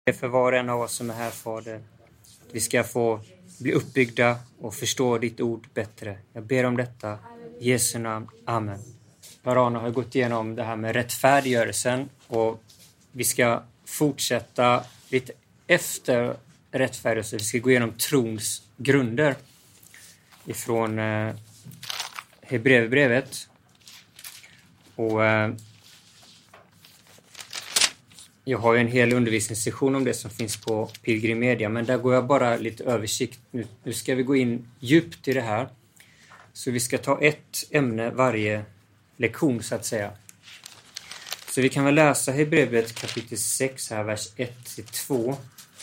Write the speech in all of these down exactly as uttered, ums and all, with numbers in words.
För var och en av oss som är här, Fader. Vi ska få bli uppbyggda och förstå ditt ord bättre. Jag ber om detta i Jesu namn. Amen. Varana har gått igenom det här med rättfärdiggörelsen och vi ska fortsätta lite efter rättfärdiggörelsen. Vi ska gå igenom trons grunder ifrån eh, Hebreerbrevet. Och eh, jag har ju en hel undervisningssession om det som finns på Pilgrim Media, men där går jag bara lite översikt. Nu, nu ska vi gå in djupt i det här. Så vi ska ta ett ämne varje lektion så att säga. Så vi kan väl läsa Hebreerbrevet kapitel sex här, vers ett till två.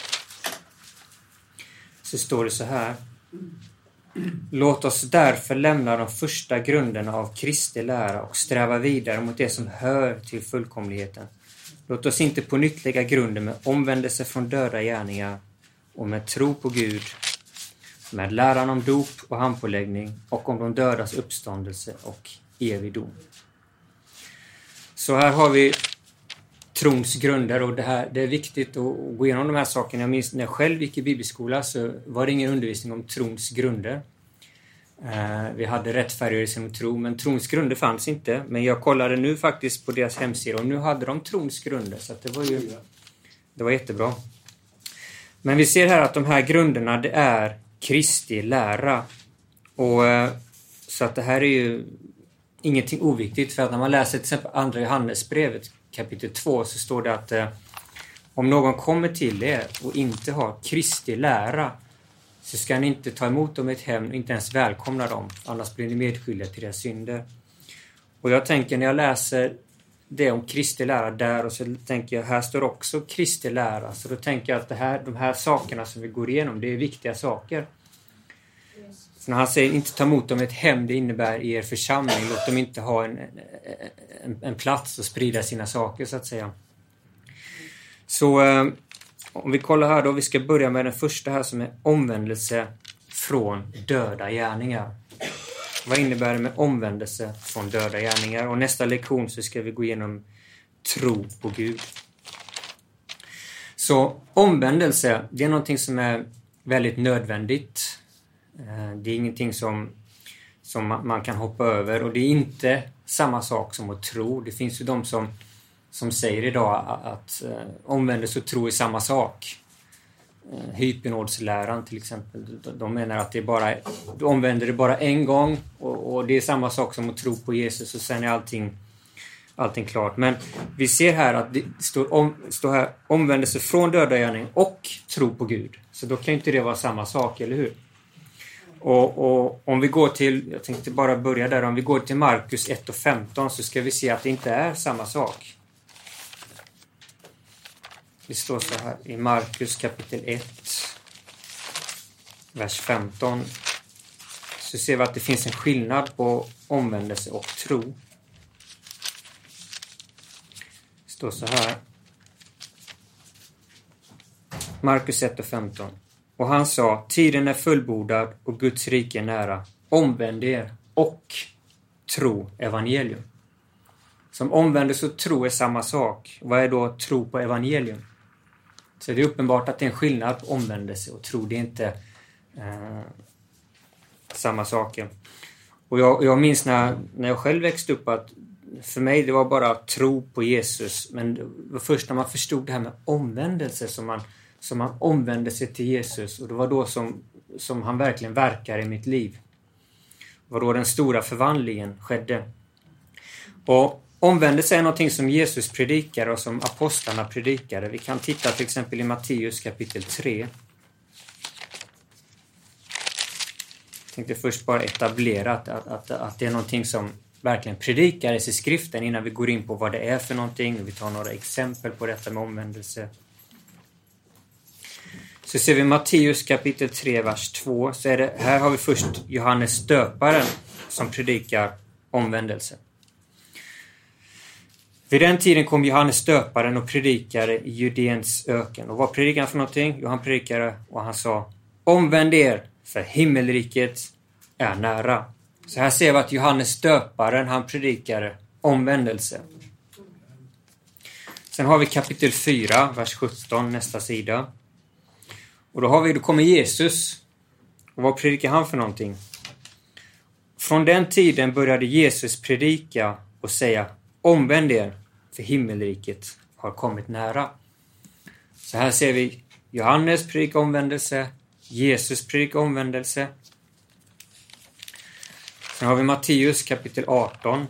Så står det så här. Låt oss därför lämna de första grunderna av Kristi lära och sträva vidare mot det som hör till fullkomligheten. Låt oss inte på nytt lägga grunden med omvändelse från döda gärningar och med tro på Gud, med läran om dop och handpåläggning och om de dödas uppståndelse och evig dom. Så här har vi trons grunder och det, här, det är viktigt att gå igenom de här sakerna. Jag minns när jag själv gick i bibelskola så var det ingen undervisning om trons grunder. Uh, vi hade rättfärdiggörelse och tro, men trons grunder fanns inte. Men jag kollade nu faktiskt på deras hemsida och nu hade de trons grunder, så att det var ju det var jättebra. Men vi ser här att de här grunderna, det är Kristi lära. Och uh, så att det här är ju ingenting oviktigt, för att när man läser till exempel andra Johannesbrevet kapitel två så står det att uh, om någon kommer till er och inte har Kristi lära, så ska ni inte ta emot dem i ett hem och inte ens välkomna dem. Annars blir ni medskyldiga till deras synder. Och jag tänker när jag läser det om Kristi lära där, och så tänker jag här står också Kristi lära. Så då tänker jag att det här, de här sakerna som vi går igenom, det är viktiga saker. Så när han säger inte ta emot dem i ett hem, det innebär i er församling. Låt dem inte ha en, en, en plats att sprida sina saker så att säga. Så om vi kollar här då, vi ska börja med den första här som är omvändelse från döda gärningar. Vad innebär det med omvändelse från döda gärningar? Och nästa lektion så ska vi gå igenom tro på Gud. Så omvändelse, det är någonting som är väldigt nödvändigt. Det är ingenting som, som man kan hoppa över, och det är inte samma sak som att tro. Det finns ju de som som säger idag att eh, omvändelse och tro är samma sak. Eh, hypnodesläran till exempel. De, de menar att det är bara, du omvänder det bara en gång och, och det är samma sak som att tro på Jesus och sen är allting, allting klart. Men vi ser här att det står, om, står här omvändelse från döda gärning och tro på Gud. Så då kan inte det vara samma sak, eller hur? Och, och om vi går till, jag tänkte bara börja där, om vi går till Markus ett och femton så ska vi se att det inte är samma sak. Det står så här i Markus kapitel ett, vers femton. Så ser vi att det finns en skillnad på omvändelse och tro. Det står så här. Markus ett och femton. Och han sa, tiden är fullbordad och Guds rike är nära. Omvänd er och tro evangelium. Som omvändelse och tro är samma sak. Vad är då tro på evangelium? Så det är uppenbart att det är en skillnad på omvändelse och tro. Det är inte eh, samma saker. Och jag, jag minns när, när jag själv växte upp att för mig det var bara tro på Jesus. Men det var först när man förstod det här med omvändelse som man, som man omvände sig till Jesus. Och det var då som, som han verkligen verkar i mitt liv. Det var då den stora förvandlingen skedde. Och omvändelse är någonting som Jesus predikade och som apostlarna predikade. Vi kan titta till exempel i Matteus kapitel tre. Jag tänkte först bara etablera att, att, att, att det är någonting som verkligen predikades i skriften innan vi går in på vad det är för någonting. Vi tar några exempel på detta med omvändelse. Så ser vi Matteus kapitel tre, vers två. Så är det, här har vi först Johannes döparen som predikar omvändelse. Vid den tiden kom Johannes döparen och predikade i Judeens öken. Och vad predikade han för någonting? Jo, han predikade och han sa, omvänd er, för himmelriket är nära. Så här ser vi att Johannes döparen, han predikade omvändelse. Sen har vi kapitel fyra, vers sjutton, nästa sida. Och då har vi, då kommer Jesus. Och vad predikar han för någonting? Från den tiden började Jesus predika och säga: omvänd er, för himmelriket har kommit nära. Så här ser vi Johannes predikar omvändelse, Jesus predikar omvändelse. Sen har vi Matteus kapitel arton.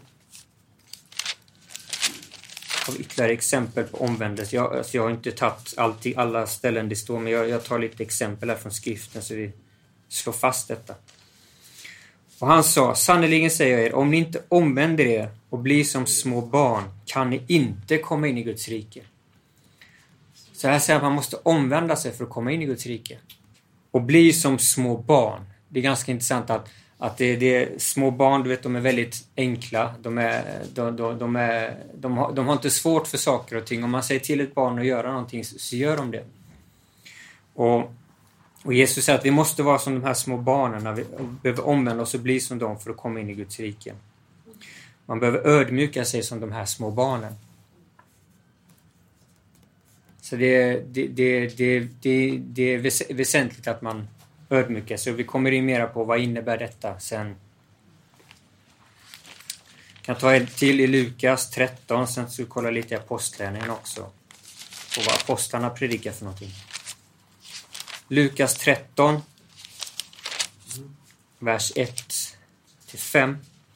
Har vi ytterligare exempel på omvändelse. Jag, alltså jag har inte tagit alltid, alla ställen det står, men jag, jag tar lite exempel här från skriften så vi slår fast detta. Och han sa: sannoliken säger jag er, om ni inte omvänder er och blir som små barn kan ni inte komma in i Guds rike. Så här säger att man måste omvända sig för att komma in i Guds rike. Och bli som små barn. Det är ganska intressant att, att det, det är små barn, du vet, de är väldigt enkla. De, är, de, de, de, är, de, har, de har inte svårt för saker och ting. Om man säger till ett barn att göra någonting så, så gör de det. Och, och Jesus säger att vi måste vara som de här små barnen. När vi behöver omvända oss och bli som dem för att komma in i Guds rike. Man behöver ödmjuka sig som de här små barnen. Så det, det, det, det, det, det är väsentligt att man ödmjukar sig. Och vi kommer in mera på vad innebär detta sen. Jag kan ta ett till i Lukas tretton. Sen så kolla lite i apostlagärningarna också. Och vad apostlarna predikar för någonting. Lukas tretton. Vers ett till fem.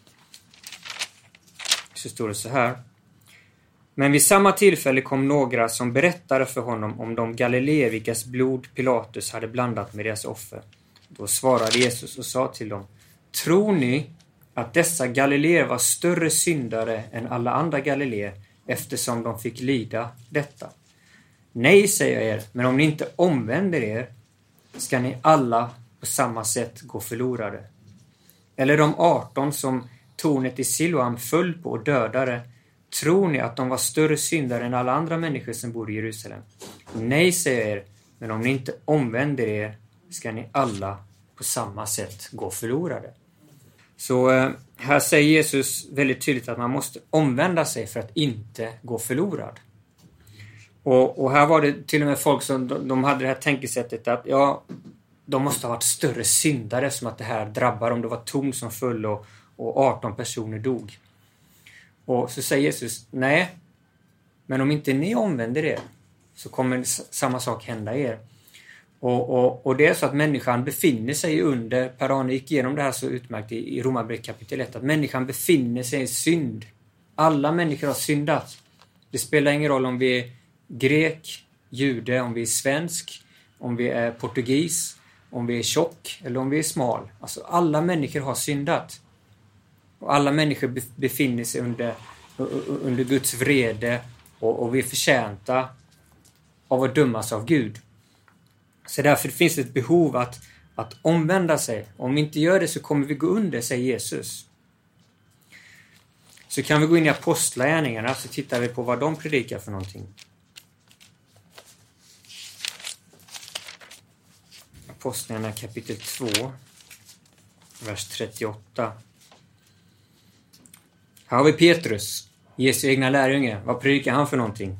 Så står det så här. Men vid samma tillfälle kom några som berättade för honom om de galileer vilkas blod Pilatus hade blandat med deras offer. Då svarade Jesus och sa till dem: tror ni att dessa galileer var större syndare än alla andra galileer eftersom de fick lida detta? Nej, säger jag er, men om ni inte omvänder er ska ni alla på samma sätt gå förlorade. Eller de arton som tornet i Siloam föll på och dödade, tror ni att de var större syndare än alla andra människor som bor i Jerusalem? Nej, säger jag er, men om ni inte omvänder er ska ni alla på samma sätt gå förlorade. Så eh, här säger Jesus väldigt tydligt att man måste omvända sig för att inte gå förlorad. Och, och här var det till och med folk som de, de hade det här tänkesättet att ja, de måste ha varit större syndare som att det här drabbar om det var torn som föll och, och arton personer dog. Och så säger Jesus: nej, men om inte ni omvänder er så kommer samma sak hända er. Och, och, och det är så att människan befinner sig under, Per-Arne gick igenom det här så utmärkt i, i Romarbrevet kapitel ett, att människan befinner sig i synd. Alla människor har syndat. Det spelar ingen roll om vi är grek, jude, om vi är svensk, om vi är portugis, om vi är tjock eller om vi är smal. Alltså alla människor har syndat. Och alla människor befinner sig under, under Guds vrede och, och vi är förtjänta av att dömas av Gud. Så därför finns det ett behov att, att omvända sig. Om vi inte gör det så kommer vi gå under, säger Jesus. Så kan vi gå in i apostlagärningarna så tittar vi på vad de predikar för någonting. Apostlagärningarna kapitel två, vers trettioåtta. Här har vi Petrus, Jesu egna lärjunge. Vad predikar han för någonting?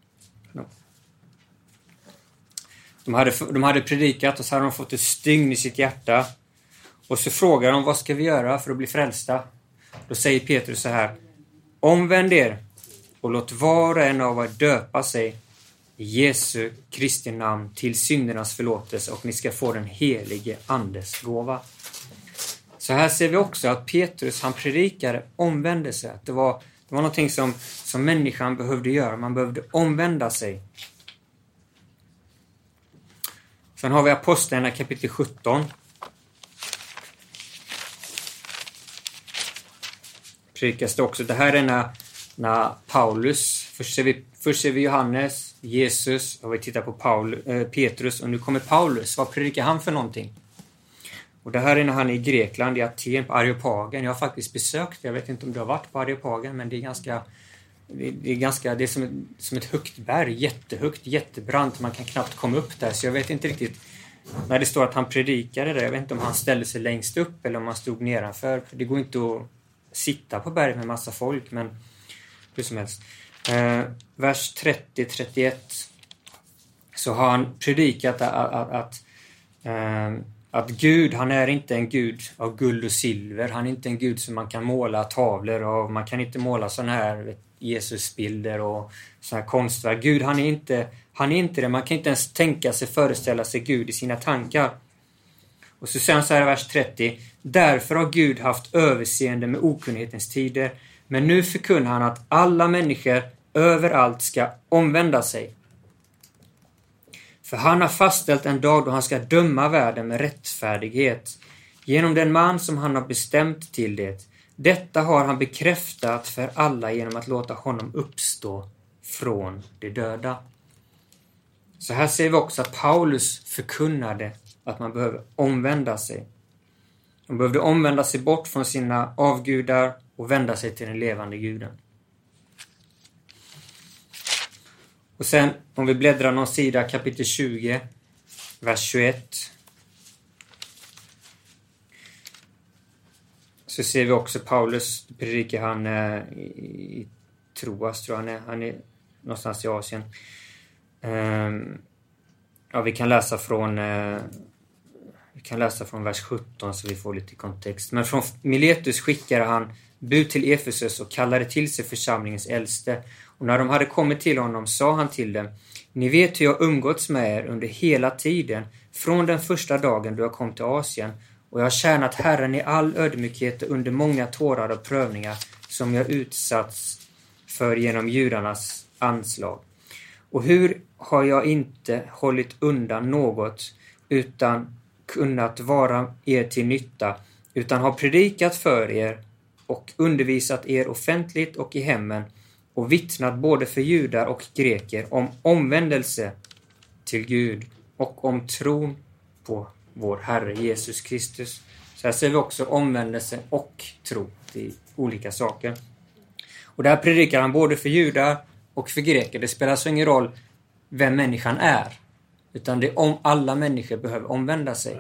De hade, de hade predikat och så hade de fått ett stygn i sitt hjärta. Och så frågar de: vad ska vi göra för att bli frälsta? Då säger Petrus så här: omvänd er och låt var och en av er döpa sig i Jesu Kristi namn till syndernas förlåtelse och ni ska få den helige andes gåva. Så här ser vi också att Petrus, han predikade omvändelse. Att det var, det var någonting som, som människan behövde göra. Man behövde omvända sig. Sen har vi Apostlagärningarna kapitel sjutton. Predikas det också. Det här är när, när Paulus, först ser, vi, först ser vi Johannes, Jesus och vi tittar på Paul, äh, Petrus och nu kommer Paulus. Vad predikar han för någonting? Och det här är när han är i Grekland, i Aten, på Areopagen. Jag har faktiskt besökt, jag vet inte om du har varit på Areopagen, men det är ganska, det är ganska, det är som ett, som ett högt berg, jättehögt, jättebrant. Man kan knappt komma upp där, så jag vet inte riktigt. När det står att han predikade där, jag vet inte om han ställde sig längst upp eller om han stod nedanför. Det går inte att sitta på berget med massa folk, men hur som helst. eh, vers trettio till trettioett, så har han predikat att, att, att, eh, att Gud, han är inte en Gud av guld och silver. Han är inte en Gud som man kan måla tavlor av. Man kan inte måla sådana här Jesusbilder och sådana här konstverk. Gud, han är inte, han är inte det. Man kan inte ens tänka sig, föreställa sig Gud i sina tankar. Och så säger han så här i vers trettio. Därför har Gud haft överseende med okunnighetens tider. Men nu förkunnar han att alla människor överallt ska omvända sig. För han har fastställt en dag då han ska döma världen med rättfärdighet. Genom den man som han har bestämt till det. Detta har han bekräftat för alla genom att låta honom uppstå från de döda. Så här ser vi också att Paulus förkunnade att man behöver omvända sig. De behövde omvända sig bort från sina avgudar och vända sig till den levande guden. Och sen om vi bläddrar någon sida, kapitel tjugo, vers tjugoett. Så ser vi också Paulus, predikar han eh, i Troas, tror jag han är. Han är någonstans i Asien. Um, ja, vi kan läsa från eh, vi kan läsa från vers sjutton så vi får lite kontext. Men från Miletus skickade han bud till Efesus och kallade till sig församlingens äldste. Och när de hade kommit till honom sa han till dem: ni vet hur jag umgåtts med er under hela tiden, från den första dagen då jag kom till Asien. Och jag har tjänat Herren i all ödmjukhet under många tårar och prövningar som jag utsatts för genom judarnas anslag. Och hur har jag inte hållit undan något utan kunnat vara er till nytta, utan har predikat för er och undervisat er offentligt och i hemmen och vittnat både för judar och greker om omvändelse till Gud och om tron på vår Herre Jesus Kristus. Så här ser vi också omvändelse och tro till olika saker. Och där predikar han både för judar och för greker. Det spelar så ingen roll vem människan är, utan det är om alla människor behöver omvända sig.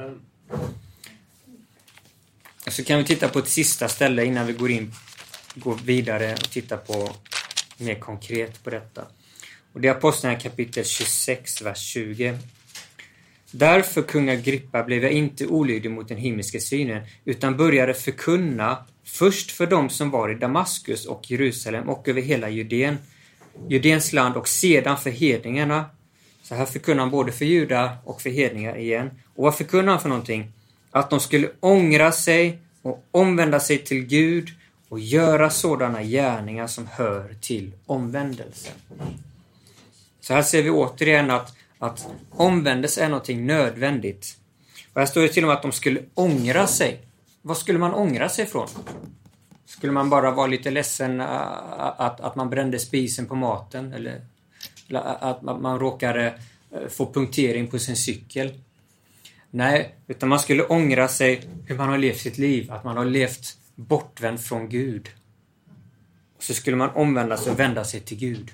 Så kan vi titta på ett sista ställe innan vi går in går vidare och tittar på mer konkret på detta. Och det är Apostlagärningarna kapitel tjugosex, vers tjugo. Därför, kung Agrippa, blev jag inte olydig mot den himmelska synen, utan började förkunna först för dem som var i Damaskus och Jerusalem och över hela Judén, Judens land, och sedan för hedningarna. Så här förkunnar han både för judar och för hedningar igen. Och vad förkunnar han för någonting? Att de skulle ångra sig och omvända sig till Gud och göra sådana gärningar som hör till omvändelsen. Så här ser vi återigen att, att omvändelse är någonting nödvändigt. Och här står det till och med att de skulle ångra sig. Vad skulle man ångra sig från? Skulle man bara vara lite ledsen att, att man brände spisen på maten? Eller, eller att man råkade få punktering på sin cykel? Nej, utan man skulle ångra sig hur man har levt sitt liv. Att man har levt bortvänd från Gud. Och så skulle man omvända sig och vända sig till Gud.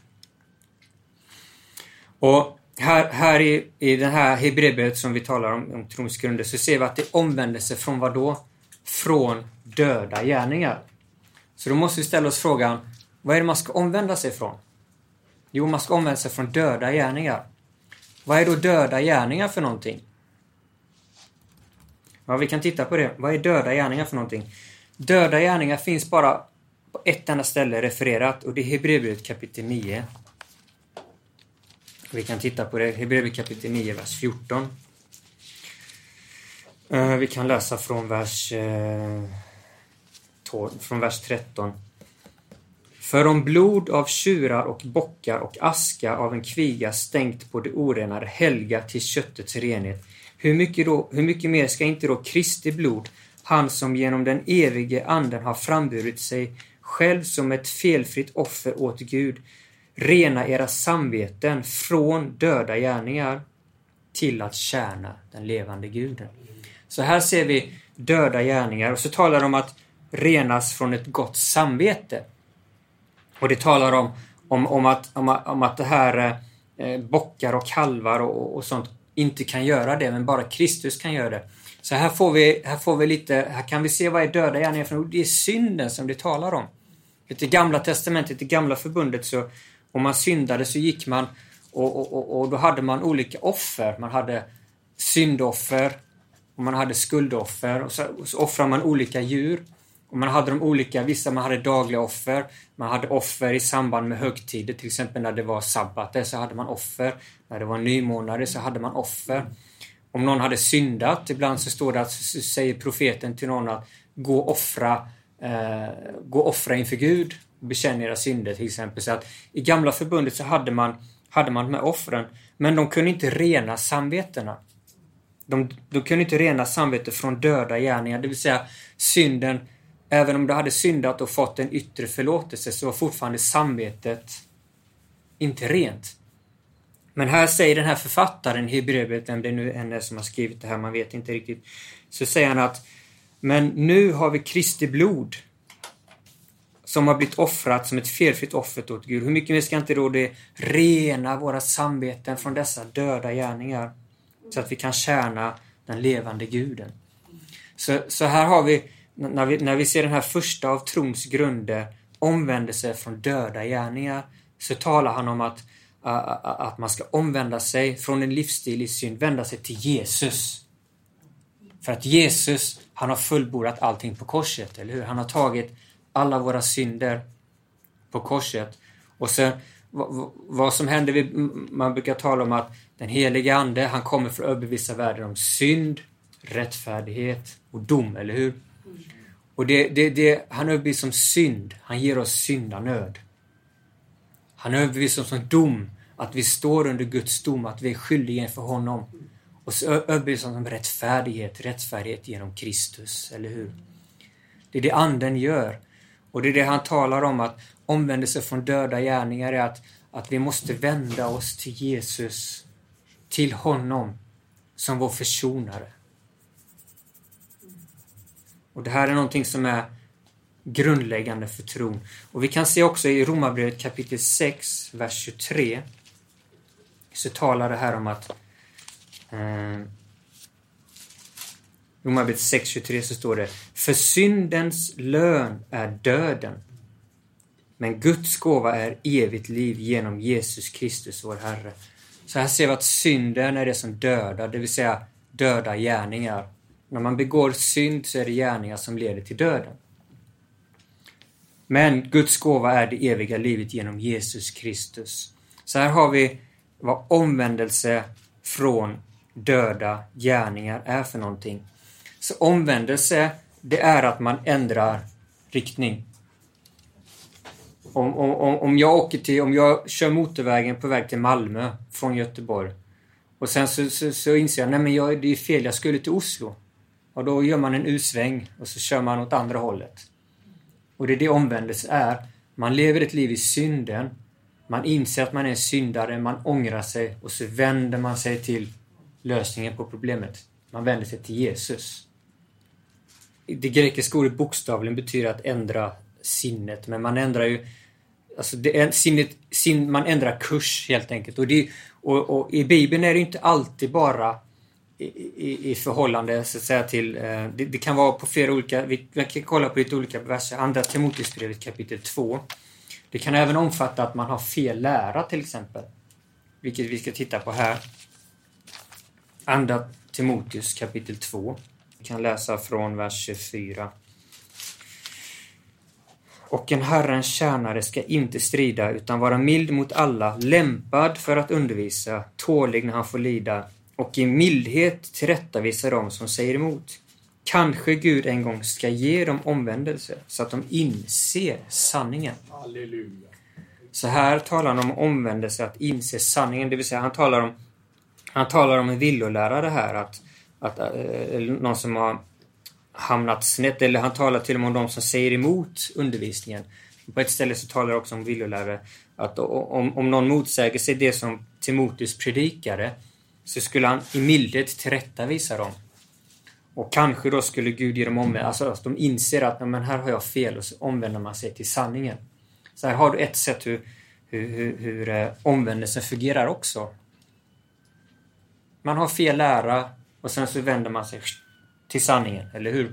Och här, här i, i den här Hebreerbrevet som vi talar om, om trons grunder, så ser vi att det är omvändelse från vad då? Från döda gärningar. Så då måste vi ställa oss frågan, vad är det man ska omvända sig från? Jo, man ska omvända sig från döda gärningar. Vad är då döda gärningar för någonting? Ja, vi kan titta på det. Vad är döda gärningar för någonting? Döda gärningar finns bara på ett enda ställe refererat, och det är Hebreerbrevet kapitel nio. Vi kan titta på det. Hebreerbrevet kapitel nio, vers fjorton. Uh, vi kan läsa från vers, uh, tolv, från vers tretton. För om blod av tjurar och bockar och aska av en kviga stängt på det orenade helga till köttets renhet, hur mycket, då, hur mycket mer ska inte då Kristi blod, han som genom den evige anden har framburit sig själv som ett felfritt offer åt Gud, rena era samveten från döda gärningar till att tjäna den levande Guden. Så här ser vi döda gärningar, och så talar de om att renas från ett gott samvete. Och det talar om, om, om, att, om, om att det här eh, bockar och kalvar och, och sånt inte kan göra det, men bara Kristus kan göra det. Så här får vi, här får vi lite, här kan vi se vad är döda gärningar för. Det är synden som det talar om. I det gamla testamentet, i det gamla förbundet, så om man syndade så gick man och, och, och, och då hade man olika offer. Man hade syndoffer och man hade skuldoffer och så, och så offrade man olika djur. Och man hade de olika, vissa man hade dagliga offer, man hade offer i samband med högtider, till exempel när det var sabbater så hade man offer, när det var nymånader så hade man offer. Om någon hade syndat, ibland så står det att säger profeten till någon att gå och offra, eh, gå och offra inför Gud och bekänna era synder till exempel. Så att i gamla förbundet så hade man, hade man de här offren, men de kunde inte rena samvetena. De, de kunde inte rena samvetet från döda gärningar, det vill säga synden. Även om du hade syndat och fått en yttre förlåtelse så var fortfarande samvetet inte rent. Men här säger den här författaren i Hebreerbrevet, vem det nu än är som har skrivit det här, man vet inte riktigt. Så säger han att men nu har vi Kristi blod som har blivit offrat som ett felfritt offer åt Gud. Hur mycket mer ska inte då det rena våra samveten från dessa döda gärningar så att vi kan tjäna den levande Guden. Så, så här har vi När vi, när vi ser den här första av trons grunder, omvändelse från döda gärningar, så talar han om att, uh, att man ska omvända sig från en livsstil i synd, vända sig till Jesus. För att Jesus, han har fullbordat allting på korset, eller hur? Han har tagit alla våra synder på korset. Och sen, vad, vad som händer, vid, man brukar tala om att den helige ande, han kommer för att överbevisa världen om synd, rättfärdighet och dom, eller hur? Och det, det, det, han överbevisar om synd. Han ger oss syndanöd. Han överbevisar oss om dom. Att vi står under Guds dom. Att vi är skyldiga inför honom. Och så överbevisar han om rättfärdighet. Rättfärdighet genom Kristus. Eller hur? Det är det anden gör. Och det är det han talar om. Att omvändelse från döda gärningar är att, att vi måste vända oss till Jesus. Till honom. Som vår försonare. Och det här är någonting som är grundläggande för tron. Och vi kan se också i Romarbrevet kapitel sex, vers tjugotre. Så talar det här om att eh, Romarbrevet sex, tjugotre så står det: för syndens lön är döden. Men Guds gåva är evigt liv genom Jesus Kristus vår Herre. Så här ser vi att synden är det som dödar, det vill säga döda gärningar. När man begår synd så är det gärningar som leder till döden. Men Guds gåva är det eviga livet genom Jesus Kristus. Så här har vi vad omvändelse från döda gärningar är för någonting. Så omvändelse, det är att man ändrar riktning. Om, om, om, jag åker till, om jag kör motorvägen på väg till Malmö från Göteborg. Och sen så, så, så inser jag, nej men jag, det är fel, jag skulle till Oslo. Och då gör man en U-sväng och så kör man åt andra hållet. Och det är det omvändelse är. Man lever ett liv i synden. Man inser att man är en syndare. Man ångrar sig. Och så vänder man sig till lösningen på problemet. Man vänder sig till Jesus. Det grekiska ordet bokstavligen betyder att ändra sinnet. Men man ändrar ju... Alltså det är sinnet, sin, man ändrar kurs helt enkelt. Och, det, och, och i Bibeln är det inte alltid bara... I, i, i förhållande så att säga till eh, det, det kan vara på flera olika, vi, vi kan kolla på lite olika verser. Andra Timoteusbrevet kapitel två. Det kan även omfatta att man har fel lära till exempel, vilket vi ska titta på här. Andra Timoteus kapitel två. Vi kan läsa från vers tjugofyra. Och en Herrens tjänare ska inte strida utan vara mild mot alla, lämpad för att undervisa, tålig när han får lida, och i mildhet tillrättavisa dem som säger emot. Kanske Gud en gång ska ge dem omvändelse så att de inser sanningen. Halleluja. Så här talar han om omvändelse, att inse sanningen. Det vill säga han talar om, han talar om en villolärare här. Att, att, eller någon som har hamnat snett. Eller han talar till och med om de som säger emot undervisningen. På ett ställe så talar han också om villolärare. Att om, om någon motsäger sig det som Timoteus predikade, så skulle han i mildhet tillrättavisa dem. Och kanske då skulle Gud ge dem omvändelse. Alltså att de inser att men här har jag fel, och så omvänder man sig till sanningen. Så här har du ett sätt hur, hur, hur, hur omvändelsen fungerar också. Man har fel lära och sen så vänder man sig till sanningen, eller hur?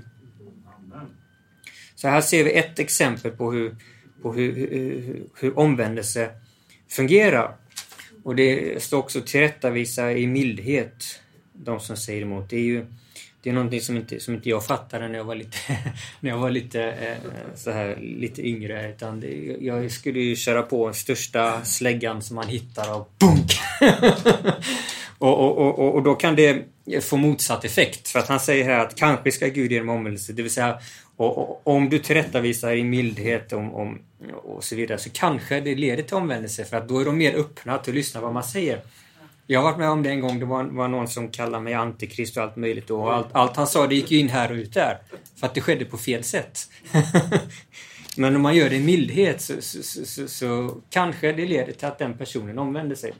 Så här ser vi ett exempel på hur, på hur, hur, hur omvändelse fungerar. Och det står också tillrättavisa i mildhet, de som säger emot. Det är ju det är någonting som inte, som inte jag fattade när jag var lite, när jag var lite, eh, så här, lite yngre. Utan det, jag skulle ju köra på den största släggan som man hittar och bunk! och, och, och, och då kan det få motsatt effekt. För att han säger här att kanske ska Gud ge dem omvändelse. Det vill säga, och, och, om du tillrättavisar i mildhet om, om, och så vidare, så kanske det leder till omvändelse. För att då är de mer öppna till att lyssna vad man säger. Jag har varit med om det en gång. Det var, var någon som kallade mig antikrist och allt möjligt. Och allt, allt han sa, det gick ju in här och ut där. För att det skedde på fel sätt. Men om man gör det i mildhet så, så, så, så, så kanske det leder till att den personen omvänder sig.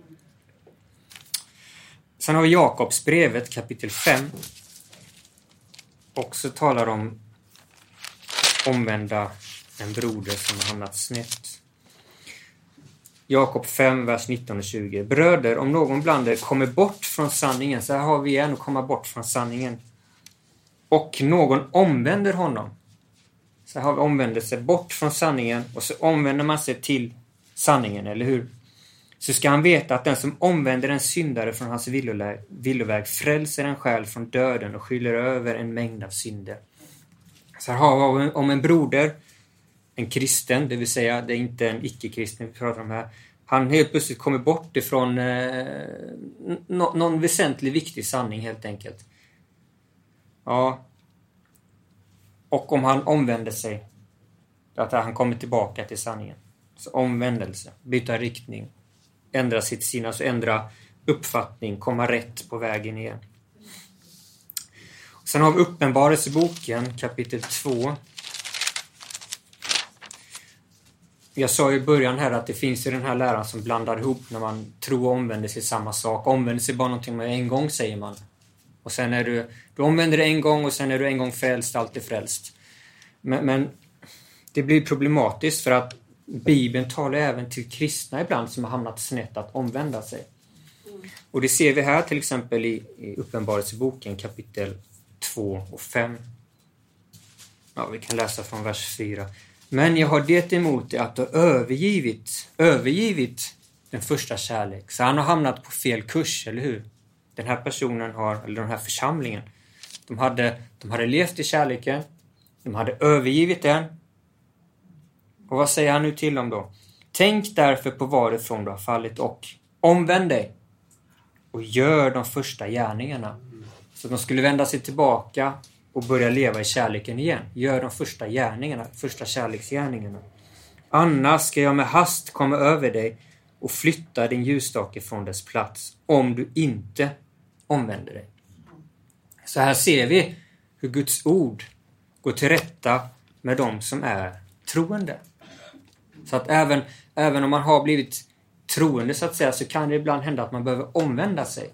Sen har vi Jakobsbrevet kapitel fem. Också talar om omvända en broder som har hamnat snett. Jakob fem, vers nitton och tjugo. Bröder, om någon bland er kommer bort från sanningen, så här har vi igen att komma bort från sanningen. Och någon omvänder honom. Så här har vi omvändelse bort från sanningen och så omvänder man sig till sanningen, eller hur? Så ska han veta att den som omvänder en syndare från hans villoväg, villoväg frälser en själ från döden och skyller över en mängd av synder. Så här har vi om en broder, en kristen, det vill säga det är inte en icke-kristen vi pratar om här. Han helt plötsligt kommer bort ifrån eh, no, någon väsentlig viktig sanning helt enkelt. Ja. Och om han omvänder sig, att han kommer tillbaka till sanningen. Så omvändelse, byta riktning, ändra sitt sinne, alltså ändra uppfattning, komma rätt på vägen igen. Sen har vi Uppenbarelseboken kapitel två. Jag sa i början här att det finns ju den här läran som blandar ihop när man tror och omvänder sig samma sak. Omvänder sig bara någonting med en gång, säger man. Och sen är du, du omvänder dig en gång och sen är du en gång frälst, alltid frälst. Men, men det blir problematiskt för att Bibeln talar även till kristna ibland som har hamnat snett att omvända sig. Och det ser vi här till exempel i, i Uppenbarelseboken kapitel två och fem. Ja, vi kan läsa från vers fyra. Men jag har det emot det att du har övergivit, övergivit den första kärlek. Så han har hamnat på fel kurs, eller hur? Den här personen har, eller den här församlingen. De hade, de hade levt i kärleken. De hade övergivit den. Och vad säger han nu till dem då? Tänk därför på varifrån du har fallit och omvänd dig. Och gör de första gärningarna. Så de skulle vända sig tillbaka och börja leva i kärleken igen. Gör de första gärningarna, första kärleksgärningarna. Annars ska jag med hast komma över dig och flytta din ljusstake från dess plats. Om du inte omvänder dig. Så här ser vi hur Guds ord går till rätta med de som är troende. Så att även, även om man har blivit troende så att säga, så kan det ibland hända att man behöver omvända sig.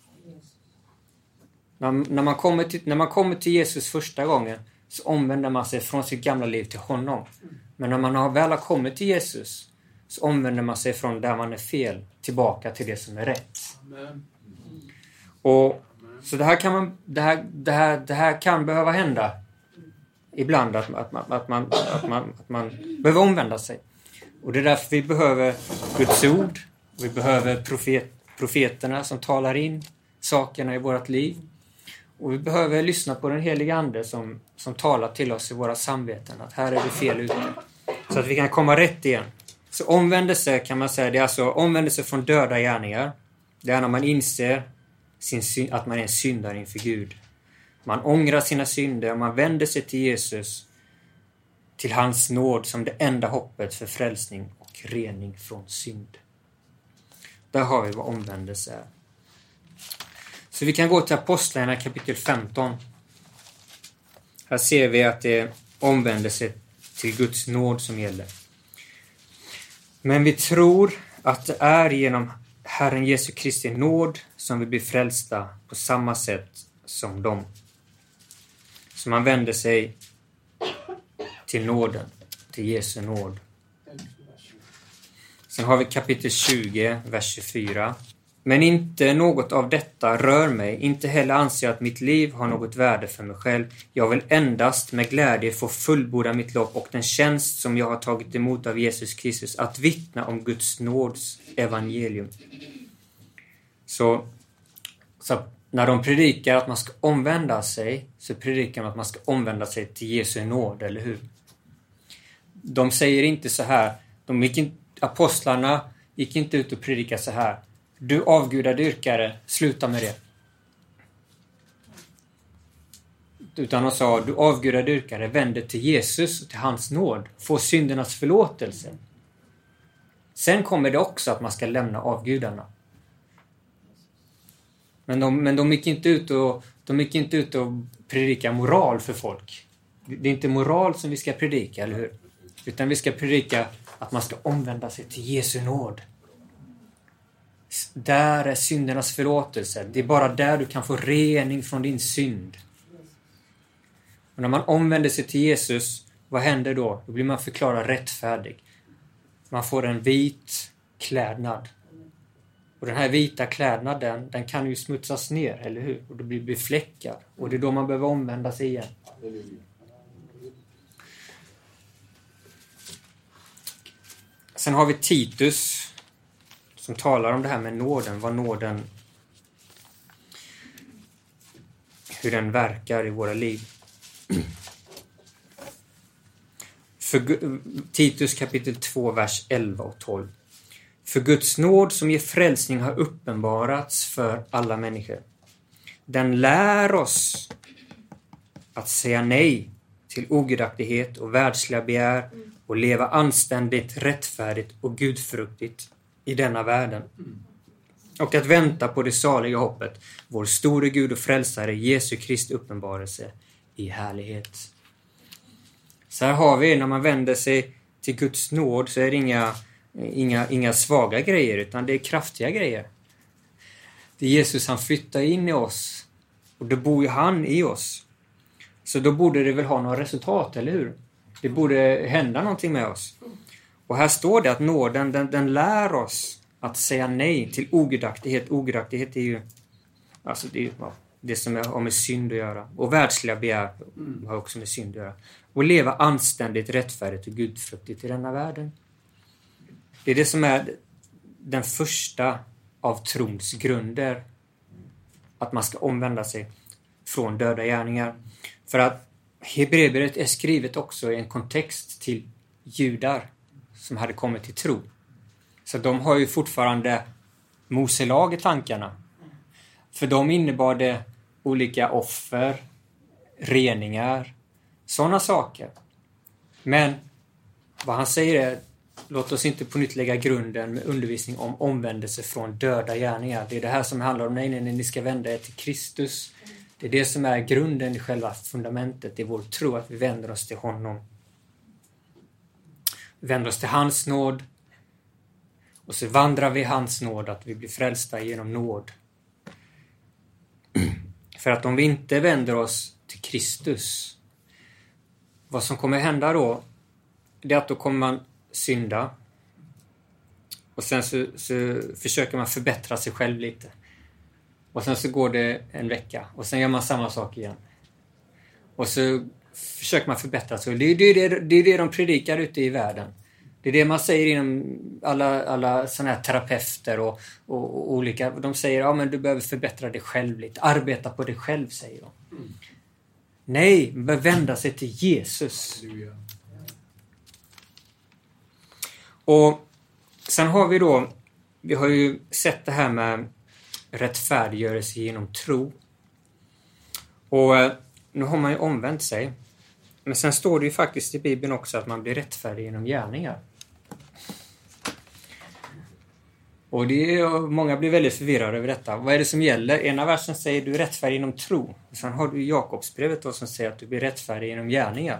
När, när, man kommer till, när man kommer till Jesus första gången så omvänder man sig från sitt gamla liv till honom. Men när man har väl har kommit till Jesus så omvänder man sig från där man är fel tillbaka till det som är rätt. Amen. Och så det här kan man det här, det här, det här kan behöva hända ibland att, att, man, att, man, att, man, att man behöver omvända sig. Och det är därför vi behöver Guds ord. Vi behöver profet, profeterna som talar in sakerna i vårt liv. Och vi behöver lyssna på den heliga ande som, som talar till oss i våra samveten. Att här är det fel ute. Så att vi kan komma rätt igen. Så omvändelse kan man säga, det är alltså omvändelse från döda gärningar. Det är när man inser sin, att man är en syndare inför Gud. Man ångrar sina synder och man vänder sig till Jesus. Till hans nåd som det enda hoppet för frälsning och rening från synd. Där har vi vad omvändelse är. Så vi kan gå till Apostlarna kapitel femton. Här ser vi att det är omvändelse till Guds nåd som gäller. Men vi tror att det är genom Herren Jesu Kristi nåd som vi blir frälsta på samma sätt som dem. Så man vänder sig till nåden, till Jesu nåd. Sen har vi kapitel tjugo, vers tjugofyra. Men inte något av detta rör mig, inte heller anser jag att mitt liv har något värde för mig själv. Jag vill endast med glädje få fullborda mitt lopp och den tjänst som jag har tagit emot av Jesus Kristus, att vittna om Guds nåds evangelium. Så, så när de predikar att man ska omvända sig, så predikar de att man ska omvända sig till Jesu nåd, eller hur? De säger inte så här, de gick in, apostlarna gick inte ut och predikade så här: du avgudadyrkare, sluta med det. Utan de sa: du avgudadyrkare, vänd dig till Jesus och till hans nåd. Få syndernas förlåtelse. Sen kommer det också att man ska lämna avgudarna. Men de, men de gick inte ut och, de gick inte ut och predika moral för folk. Det är inte moral som vi ska predika, eller hur? Utan vi ska predika att man ska omvända sig till Jesu nåd. Där är syndernas förlåtelse. Det är bara där du kan få rening från din synd. Och när man omvänder sig till Jesus, vad händer då? Då blir man förklarad rättfärdig. Man får en vit klädnad. Och den här vita klädnaden, den kan ju smutsas ner, eller hur? Och det blir befläckad. Och det är då man behöver omvända sig igen. Sen har vi Titus som talar om det här med nåden, vad nåden, hur den verkar i våra liv. För Titus kapitel två, vers elva och tolv. För Guds nåd som ger frälsning har uppenbarats för alla människor. Den lär oss att säga nej till ogudaktighet och världsliga begär och leva anständigt, rättfärdigt och gudfruktigt i denna världen. Och att vänta på det saliga hoppet, vår store Gud och frälsare Jesu Kristi uppenbarelse i härlighet. Så här har vi, när man vänder sig till Guds nåd, så är det inga, inga, inga svaga grejer, utan det är kraftiga grejer. Det är Jesus, han flyttar in i oss, och då bor ju han i oss. Så då borde det väl ha några resultat, eller hur? Det borde hända någonting med oss. Och här står det att nåden, den, den lär oss att säga nej till ogudaktighet. Ogudaktighet är ju alltså det, är, ja, det som har med synd att göra. Och världsliga begär har också med synd att göra. Och leva anständigt, rättfärdigt och gudfruktigt i denna världen. Det är det som är den första av trons grunder. Att man ska omvända sig från döda gärningar. För att Hebreerbrevet är skrivet också i en kontext till judar som hade kommit till tro. Så de har ju fortfarande Moselag i tankarna. För de innebar det olika offer, reningar, sådana saker. Men vad han säger är: låt oss inte på nytt lägga grunden med undervisning om omvändelse från döda gärningar. Det är det här som handlar om: nej, nej, nej, ni ska vända er till Kristus. Det är det som är grunden i själva fundamentet. Det är vår tro, att vi vänder oss till honom. Vi vänder oss till hans nåd. Och så vandrar vi i hans nåd, att vi blir frälsta genom nåd. För att om vi inte vänder oss till Kristus, vad som kommer hända då, det är att då kommer man synda. Och sen så, så försöker man förbättra sig själv lite. Och sen så går det en vecka. Och sen gör man samma sak igen. Och så försöker man förbättra sig. Det är det, det, det, är det de predikar ute i världen. Det är det man säger inom alla, alla sådana här terapeuter och, och, och olika. De säger: ja, men du behöver förbättra dig själv lite. Arbeta på dig själv, säger de. Mm. Nej, man vända sig till Jesus. Mm. Och sen har vi då, vi har ju sett det här med rättfärdiggörelse genom tro. Och nu har man ju omvänt sig. Men sen står det ju faktiskt i Bibeln också att man blir rättfärdig genom gärningar. Och det är, många blir väldigt förvirrade över detta. Vad är det som gäller? Ena versen säger du är rättfärdig genom tro. Och sen har du Jakobsbrevet då som säger att du blir rättfärdig genom gärningar.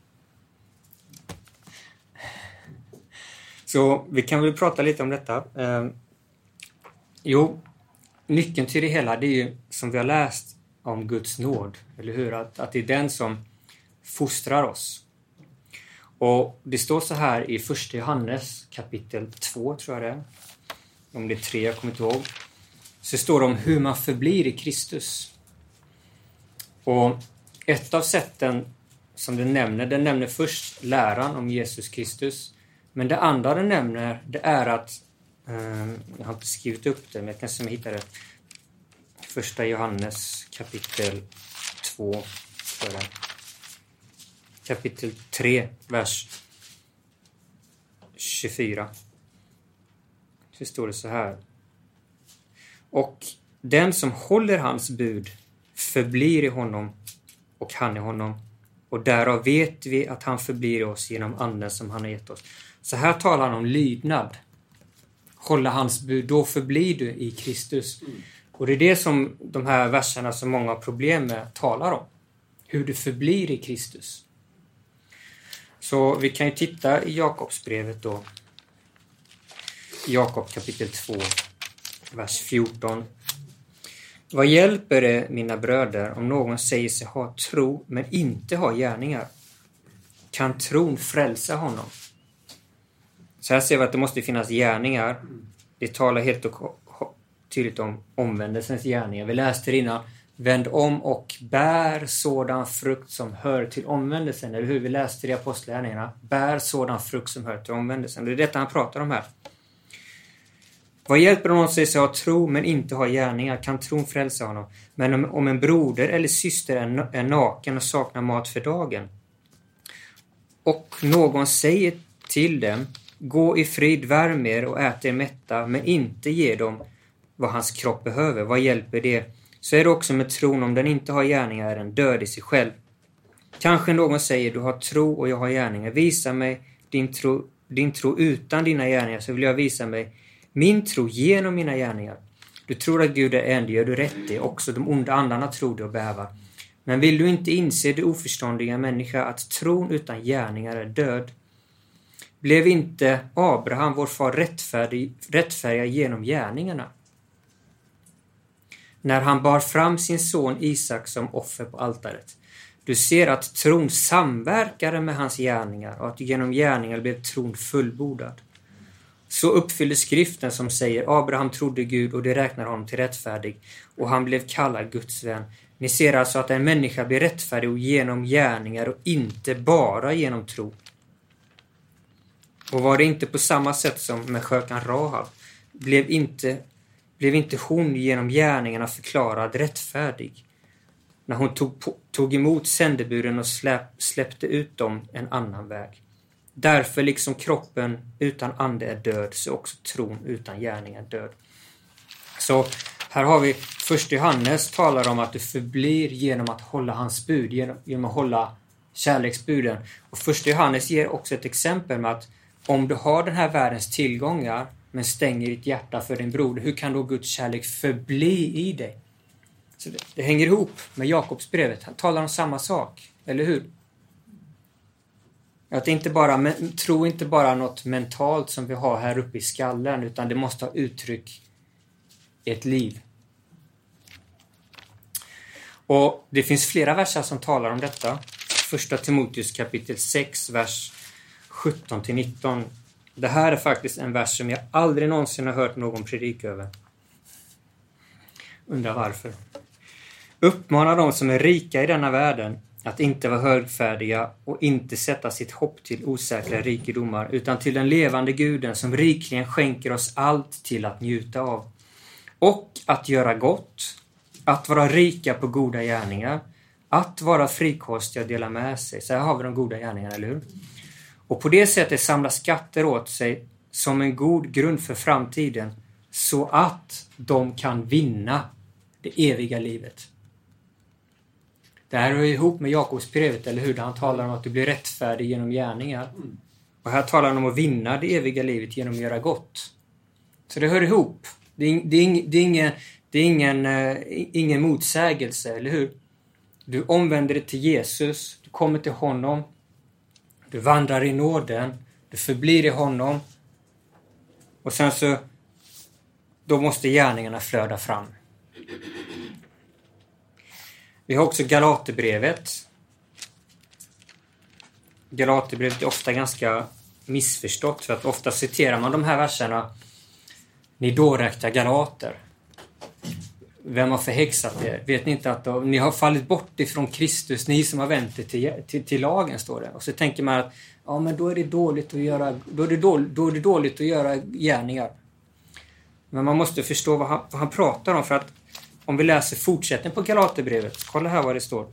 Så vi kan väl prata lite om detta. Eh, jo, nyckeln till det hela, det är ju som vi har läst om Guds nåd. Eller hur? Att, att det är den som fostrar oss. Och det står så här i första Johannes kapitel två, tror jag det är. Om det är tre, jag kommer inte ihåg. så står det om hur man förblir i Kristus. Och ett av sätten som den nämner, den nämner först läran om Jesus Kristus. Men det andra den nämner, det är att, eh, jag har inte skrivit upp det, men jag kan se om jag hittar det. Första Johannes kapitel två, för kapitel tre, vers tjugofyra. Så står det så här. Och den som håller hans bud förblir i honom och han i honom. Och därav vet vi att han förblir i oss genom anden som han har gett oss. Så här talar han om lydnad. Hålla hans bud, då förblir du i Kristus. Mm. Och det är det som de här verserna som många har problem med talar om. Hur du förblir i Kristus. Så vi kan ju titta i Jakobsbrevet då. Jakob kapitel två, vers fjorton. Vad hjälper det, mina bröder, om någon säger sig ha tro men inte ha gärningar? Kan tron frälsa honom? Så här ser vi att det måste finnas gärningar. Det talar helt och tydligt om omvändelsens gärningar. Vi läste det innan. Vänd om och bär sådan frukt som hör till omvändelsen. Eller hur vi läste det i apostlagärningarna. Bär sådan frukt som hör till omvändelsen. Det är detta han pratar om här. Vad hjälper någon sig att ha tro men inte ha gärningar? Kan tron frälsa honom? Men om, om en broder eller syster är, är naken och saknar mat för dagen och någon säger till dem, gå i frid, värm er och ät er mätta, men inte ge dem vad hans kropp behöver. Vad hjälper det? Så är det också med tron, om den inte har gärningar är den död i sig själv. Kanske någon säger, du har tro och jag har gärningar. Visa mig din tro, din tro utan dina gärningar, så vill jag visa mig min tro genom mina gärningar. Du tror att Gud är en, det gör du rätt i. Också de onda andarna tror du och bävar. Men vill du inte inse, det oförståndiga människa, att tron utan gärningar är död? Blev inte Abraham, vår far, rättfärdig, rättfärdig genom gärningarna? När han bar fram sin son Isak som offer på altaret. Du ser att tron samverkade med hans gärningar och att genom gärningar blev tron fullbordad. Så uppfyllde skriften som säger, Abraham trodde Gud och det räknar honom till rättfärdig och han blev kallad Guds vän. Ni ser alltså att en människa blir rättfärdig genom gärningar och inte bara genom tro. Och var det inte på samma sätt som med skökan Rahab? Blev inte, blev inte hon genom gärningarna förklarad rättfärdig? När hon tog, på, tog emot sändeburen och släpp, släppte ut dem en annan väg. Därför liksom kroppen utan ande är död, så också tron utan gärning är död. Så här har vi första Johannes talar om att du förblir genom att hålla hans bud, genom, genom att hålla kärleksbuden. Och första Johannes ger också ett exempel med att om du har den här världens tillgångar men stänger ditt hjärta för din broder, hur kan då Guds kärlek förbli i dig? Så det, det hänger ihop med Jakobsbrevet. Han talar om samma sak, eller hur? Att det inte bara, men, tro inte bara något mentalt som vi har här uppe i skallen, utan det måste ha uttryck i ett liv. Och det finns flera verser som talar om detta. Första Timoteus kapitel sex, vers sjutton till nitton. Det här är faktiskt en vers som jag aldrig någonsin har hört någon predika över. Undrar varför. Uppmana de som är rika i denna världen att inte vara högfärdiga och inte sätta sitt hopp till osäkra rikedomar, utan till den levande Guden som rikligen skänker oss allt till att njuta av. Och att göra gott, att vara rika på goda gärningar, att vara frikostiga och dela med sig. Så här har vi de goda gärningarna, eller hur? Och på det sättet samla skatter åt sig som en god grund för framtiden, så att de kan vinna det eviga livet. Det här hör ihop med Jakobsbrevet, eller hur? Där han talar om att du blir rättfärdig genom gärningar. Och här talar han om att vinna det eviga livet genom att göra gott. Så det hör ihop. Det är, det är, ing, det är, ingen, det är ingen, uh, ingen motsägelse, eller hur? Du omvänder dig till Jesus, du kommer till honom, du vandrar i nåden, du förblir i honom. Och sen så, då måste gärningarna flöda fram. Vi har också Galaterbrevet. Galaterbrevet är ofta ganska missförstått, för att ofta citerar man de här verserna. Ni dåräkta galater. vem har förhäxat er? Vet ni inte att då, ni har fallit bort ifrån Kristus, ni som har vänt er till, till, till lagen, står det. Och så tänker man att ja, men då är det dåligt att göra, då är det dåligt, då är det dåligt att göra gärningar. Men man måste förstå vad han, vad han pratar om, för att om vi läser fortsättningen på Galaterbrevet, kolla här vad det står.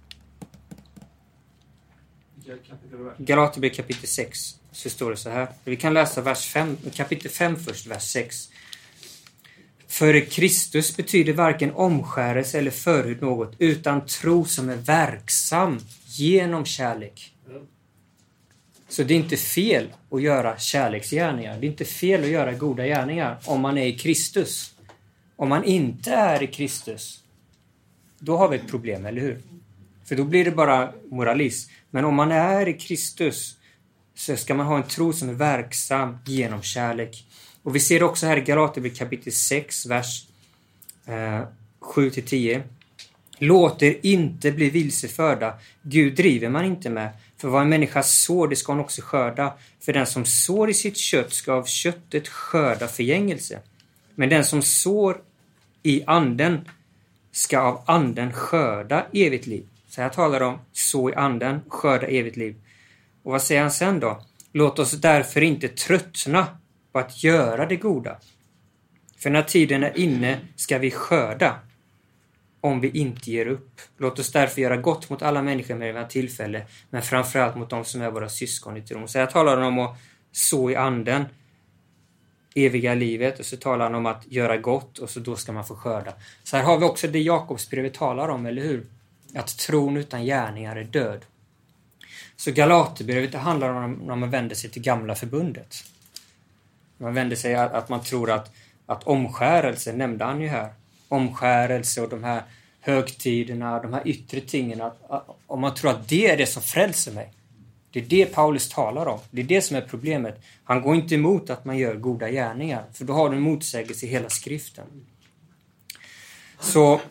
Galaterbrevet kapitel sex, så står det så här. Vi kan läsa vers fem, kapitel fem först, vers sex. För Kristus betyder varken omskärelse eller förhud något, utan tro som är verksam genom kärlek. Så det är inte fel att göra kärleksgärningar. Det är inte fel att göra goda gärningar om man är i Kristus. Om man inte är i Kristus, då har vi ett problem, eller hur? För då blir det bara moralism. Men om man är i Kristus så ska man ha en tro som är verksam genom kärlek. Och vi ser också här i Galaterbrevet kapitel sex, vers eh, sju till tio. Låt er inte bli vilseförda. Gud driver man inte med. För vad en människa sår, det ska hon också skörda. För den som sår i sitt kött ska av köttet skörda förgängelse. Men den som sår i anden ska av anden skörda evigt liv. Så här talar de, så i anden, skörda evigt liv. Och vad säger han sen då? Låt oss därför inte tröttna på att göra det goda. För när tiden är inne ska vi skörda, om vi inte ger upp. Låt oss därför göra gott mot alla människor med varje tillfälle, men framförallt mot de som är våra syskon i tron. Så här talar han om att så i anden, eviga livet, och så talar han om att göra gott, och så då ska man få skörda. Så här har vi också det Jakobsbrevet talar om, eller hur? Att tron utan gärningar är död. Så Galaterbrevet, det handlar om när man vänder sig till gamla förbundet. Man vänder sig att, att man tror att, att omskärelse, nämnde han ju här, omskärelse och de här högtiderna, de här yttre tingen, att, att, om man tror att det är det som frälser mig. Det är det Paulus talar om. Det är det som är problemet. Han går inte emot att man gör goda gärningar, för då har du en motsägelse i hela skriften. Så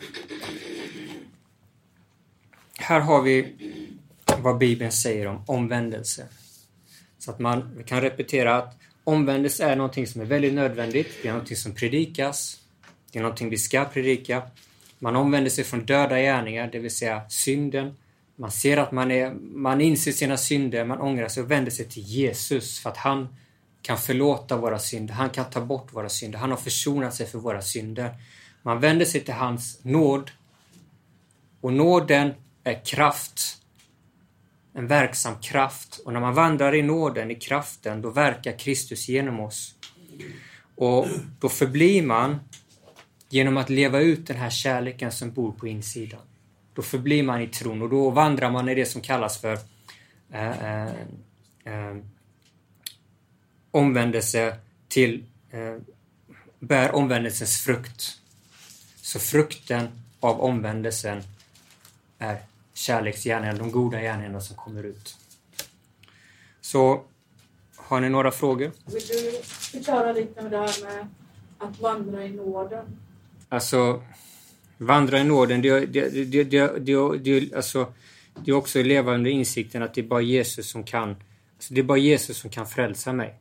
här har vi vad Bibeln säger om omvändelse. Så att man kan repetera att omvändelse är någonting som är väldigt nödvändigt. Det är någonting som predikas. Det är någonting vi ska predika. Man omvänder sig från döda gärningar, det vill säga synden. Man ser att man, är, man inser sina synder, man ångrar sig och vänder sig till Jesus för att han kan förlåta våra synder. Han kan ta bort våra synder. Han har försonat sig för våra synder. Man vänder sig till hans nåd. Och nåden är kraft. En verksam kraft. Och när man vandrar i nåden, i kraften, då verkar Kristus genom oss. Och då förblir man genom att leva ut den här kärleken som bor på insidan. Då förblir man i tron, och då vandrar man i det som kallas för eh, eh, eh, omvändelse till eh, bär omvändelsens frukt. Så frukten av omvändelsen är kärleksgärningarna, de goda gärningarna som kommer ut. Så har ni några frågor? Vill du förklara lite med det här med att vandra i nåden? Alltså, vandra i nåden, det, det, det, det, det, det, alltså, det är också att leva under insikten att det är bara Jesus som kan, alltså det är bara Jesus som kan frälsa mig.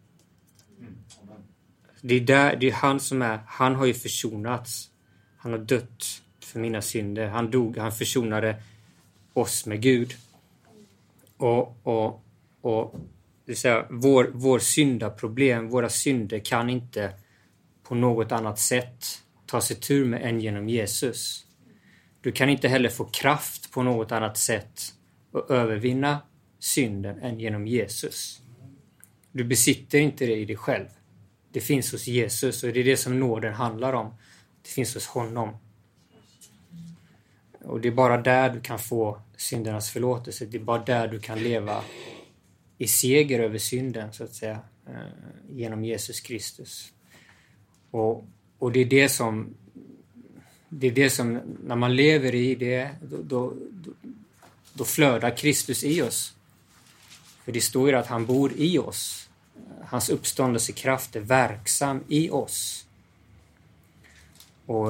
Det är, där, det är han som är, han har ju försonats. Han har dött för mina synder. Han dog, han försonade oss med Gud. Och, och, och det vill säga, vår, vår syndaproblem, våra synder kan inte på något annat sätt ta sig tur med än genom Jesus. Du kan inte heller få kraft på något annat sätt att övervinna synden än genom Jesus. Du besitter inte det i dig själv. Det finns hos Jesus, och det är det som nåden handlar om. Det finns hos honom. Och det är bara där du kan få syndernas förlåtelse. Det är bara där du kan leva i seger över synden, så att säga, genom Jesus Kristus. Och, och det är det som det är det som, när man lever i det, då, då, då, då flödar Kristus i oss. För det står ju att han bor i oss. Hans uppståndelsekraft är verksam i oss. Och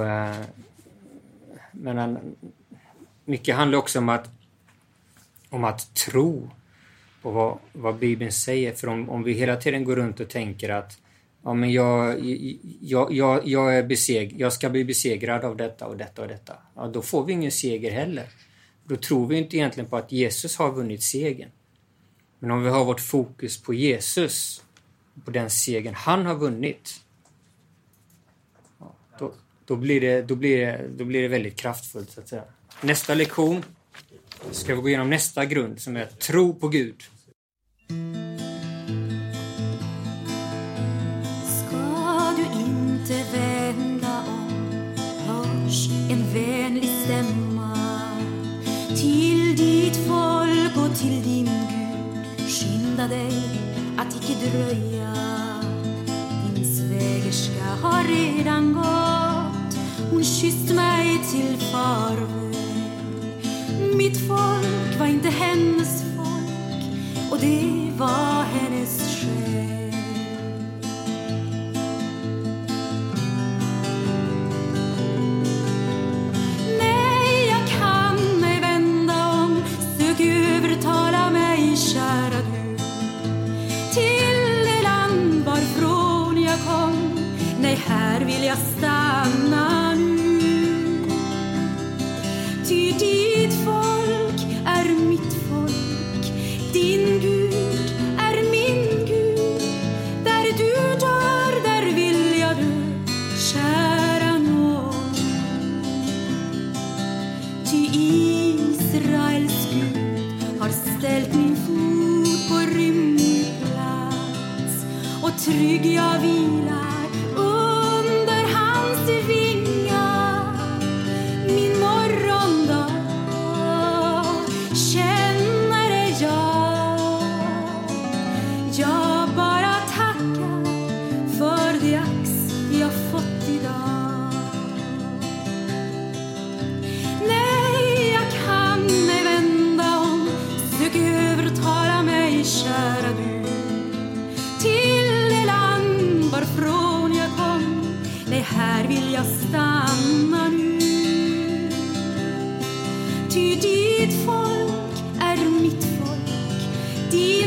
men mycket handlar också om att om att tro på vad, vad Bibeln säger. För om, om vi hela tiden går runt och tänker att ja, men jag, jag, jag, jag, är beseg, jag ska bli besegrad av detta och detta och detta. Ja, då får vi ingen seger heller. Då tror vi inte egentligen på att Jesus har vunnit segern. Men om vi har vårt fokus på Jesus, på den segern han har vunnit, ja, då, då, blir det, då, blir det, då blir det väldigt kraftfullt, så att säga. Nästa lektion ska vi gå igenom nästa grund som är tro på Gud. Ska du inte vända om, hörs en vänlig stämma till ditt folk och till din Gud. Skynda dig att icke dröja, din svägerska har redan gått. Hon kysste mig till farväl. Mitt folk var inte hennes folk, och det var hennes själ. Nej, jag kan mig vända om, sök övertala mig, kära du, till det land varifrån jag kom. Nej, här vill jag stanna nu. Ty ditt folk är mitt folk, din Gud är min Gud. Där du dör, där vill jag dö, kära nån. Ty Israels Gud har ställt min fot på rymlig plats, och trygg jag vilar under hans vingar. Min morgondag känner jag, jag bara tackar för det ax jag fått idag. Nej, jag kan mig vända om, sök övertala mig, kära du, till det land varifrån jag kom. Nej, här vill jag stanna nu. Ty ditt folk är mitt folk, din